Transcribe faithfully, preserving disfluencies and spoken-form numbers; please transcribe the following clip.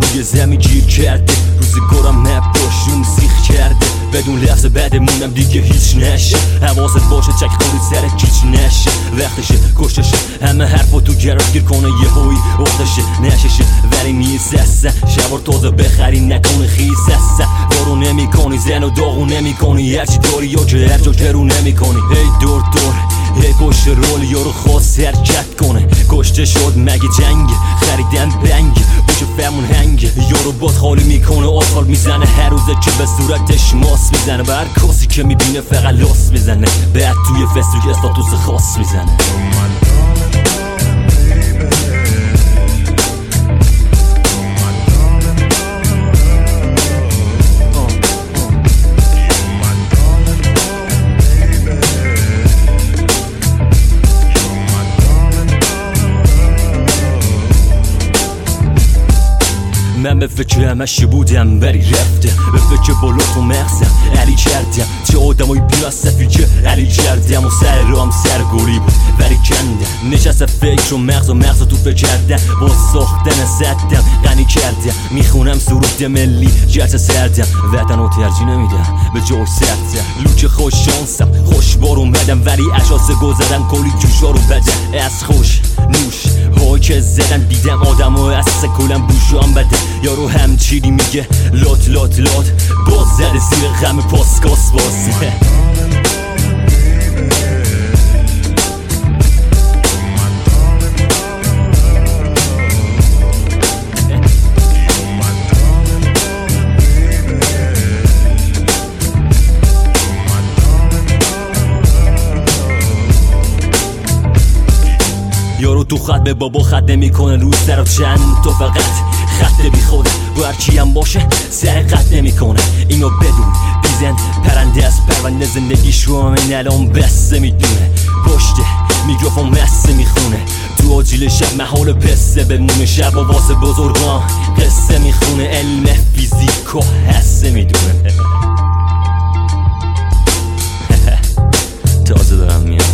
روی زمین گیر کرده، روزگارم نباشون سیخ کرده، بدون لحظه بعدمونم دیگه هیچ نشه. حواست باشه چک خوری سر کیچ نشه، وقتشه کشتشه همه حرفا تو گرفتگیر کنه یه هوی اختشه نششه ولی نیست اصلا. شبار تازه بخری نکنه خیس اصلا، بارو نمی کنی زن و داغو نمی کنی، هرچی داری یا که هر جا که رو نمی کنی. هی دور دور هی پشت رول یارو خواست حرکت کنه، کشته شد مگه جنگ خریدن بنگ باشه فرمون هنگ. یارو باد خالی میکنه آسفالت میزنه هر روزه که به صورتش ماس میزنه، بر کسی که میبینه فقط لاس میزنه، بعد توی فستوک استاتوس خاص میزنه. من به فکر همشی بودم ولی رفته، به فکر بالا تو مغزم علی کردم، چه آدمایی بیا صفی که علی کردم و سر رام سرگوری بود ولی کندم، نشست فکر و مغز و مغز تو فکر کردم، با ساختن زدم غنی کردم، میخونم سرود ملی جرس سردم، وطن رو ترجیح نمیدم به جای سردم، لوک خوش شانسم خوش بار اومدم ولی اشاسه گذرم کلی جوشا رو بدم، از خوش نوش های که زدن دیدم آدم و از سکولم بوشام بده، یارو همچینی میگه لات لات لات باز زده زیر غم پاسکاس باز. یارو تو خط به بابا خط نمی کنه روز سر چند تو فقط خط بی خوده با هرچی هم باشه سر قط نمی کنه، اینو بدون بیزن پرنده از پرونده زندگیش رو همین الان بسته میدونه، پشت میکروفون مسته میخونه، تو آجیل شب محال پسته بمونه، شب و واسه بزرگان قصه میخونه، علم فیزیکو هسته میدونه. تازه دارم میاد